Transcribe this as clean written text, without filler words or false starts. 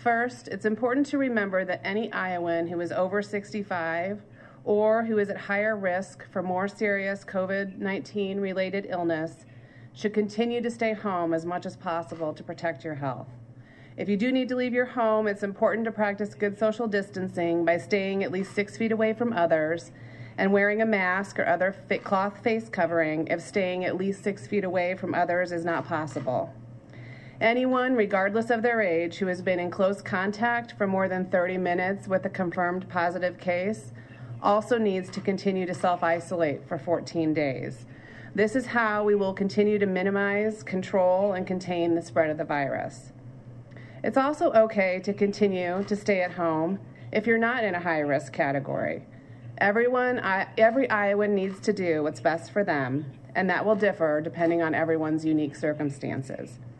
First, it's important to remember that any Iowan who is over 65 or who is at higher risk for more serious COVID-19 related illness should continue to stay home as much as possible to protect your health. If you do need to leave your home, it's important to practice good social distancing by staying at least 6 feet away from others and wearing a mask or other cloth face covering if staying at least 6 feet away from others is not possible. Anyone, regardless of their age, who has been in close contact for more than 30 minutes with a confirmed positive case also needs to continue to self-isolate for 14 days. This is how we will continue to minimize, control, and contain the spread of the virus. It's also okay to continue to stay at home if you're not in a high-risk category. Every Iowan needs to do what's best for them, and that will differ depending on everyone's unique circumstances.